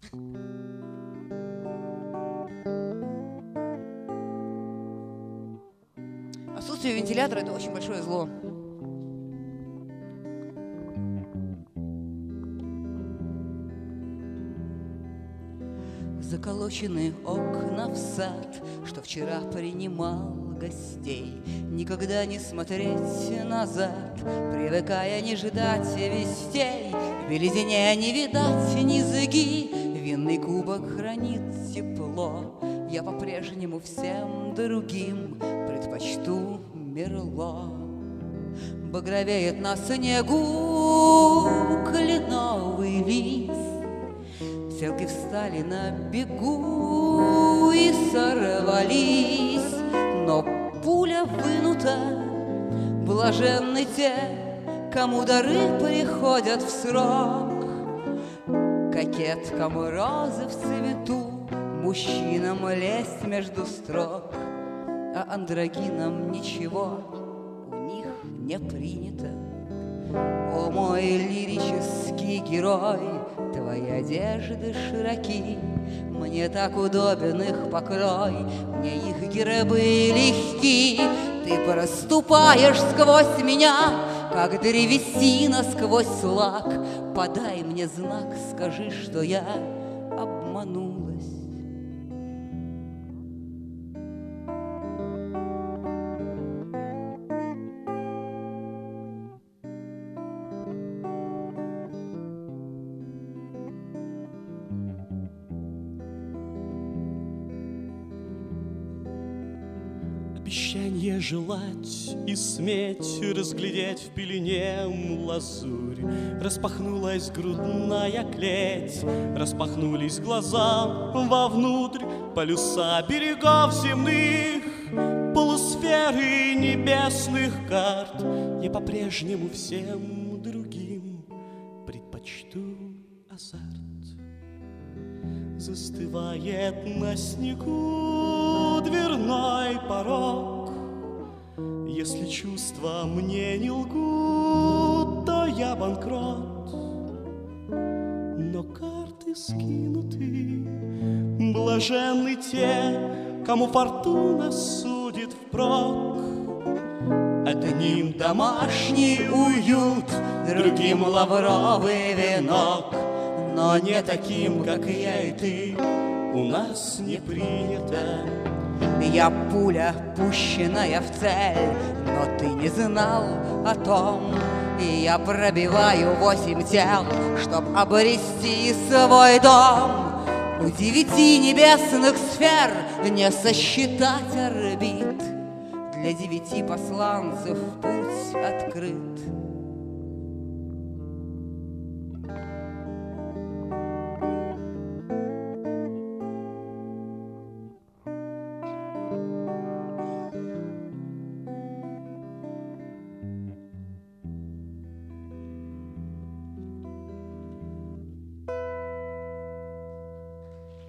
Отсутствие вентилятора – это очень большое зло. Заколочены окна в сад, что вчера принимал гостей. Никогда не смотреть назад, привыкая не ждать вестей. В белизне не видать низги, винный кубок хранит тепло. Я по-прежнему всем другим предпочту Мерло. Багровеет на снегу кленовый лист. Стрелки встали на бегу и сорвались, но пуля вынута. Блаженны те, кому дары приходят в срок. Кокеткам розы в цвету, мужчинам лезть между строк, а андрогинам ничего у них не принято. О, мой лирический герой, твои одежды широки, мне так удобен их покрой, мне их гербы легки. Ты проступаешь сквозь меня, как древесина сквозь лак. Подай мне знак, скажи, что я обманулась. Обещанье желать и сметь разглядеть в пелене лазурь. Распахнулась грудная клеть, распахнулись глаза вовнутрь. Полюса берегов земных, полусферы небесных карт. Я по-прежнему всем другим предпочту азарт. Застывает на снегу дверной порог. Если чувства мне не лгут, то я банкрот. Но карты скинуты, блаженны те, кому фортуна судит впрок. Одним домашний уют, другим лавровый венок. Но не таким, как я и ты, у нас не принято. Я пуля, пущенная в цель, но ты не знал о том. И я пробиваю 8 тел, чтоб обрести свой дом. У 9 небесных сфер не сосчитать орбит. Для 9 посланцев путь открыт.